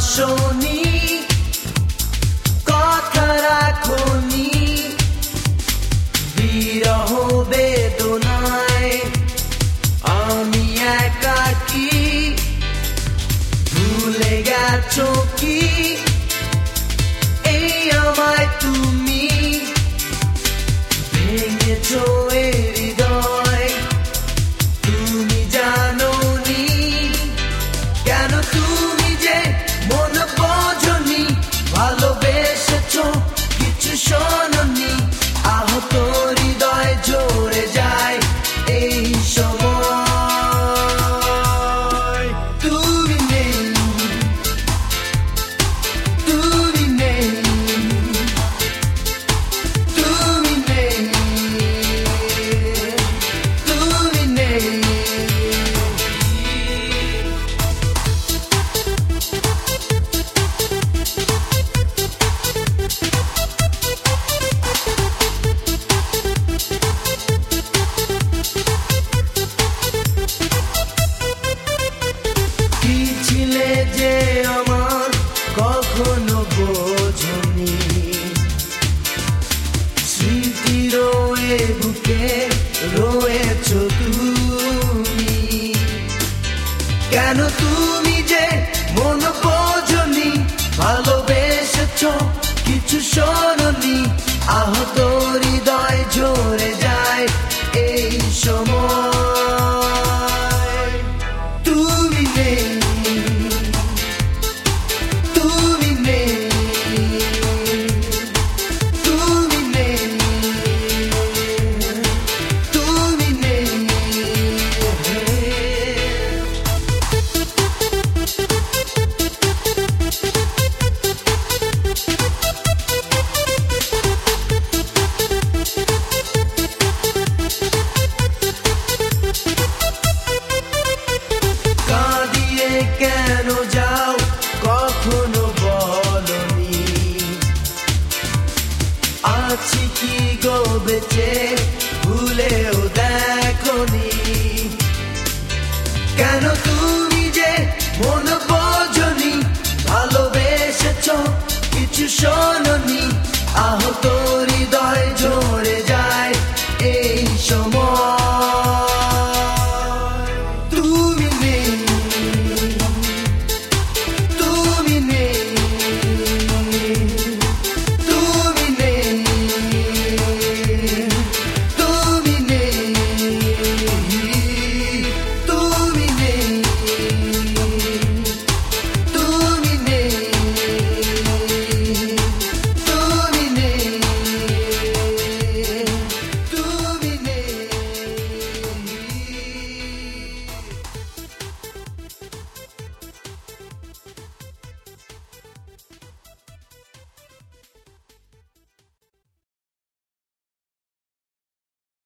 ভালোবাসোনি, কথা রাখোনি, বিরহ বেদনায় আমি একাকী। ভুলে গেছো কি এই আমায় তুমি, ভেঙেছো এই হৃদয় তুমি জানোনি। কেন তুমি যে মন বোঝনি, ভালোবেসেছো কিছু শোনোনি। আহত হৃদয় ঝরে যায় এই সময়। তুমি নেই, তুমি নেই, তুমি নেই, তুমি নেই। কি ছিলে যে আমার কখনো বোঝনি, স্মৃতি রয়ে বুকে রয়েছো তুমি। কেন তুমি যে মন বোঝনি, ভালোবেসেছো কিছু শোনোনি। আহত হৃদয় ঝরে যায় এই সময়। তুমি নেই, তুমি নেই, তুমি নেই, তুমি নেই। কাঁদিয়ে কেন যাও কখনো বলনি, আছি কি গো বেঁচে ভুলেও দেখোনি। কেন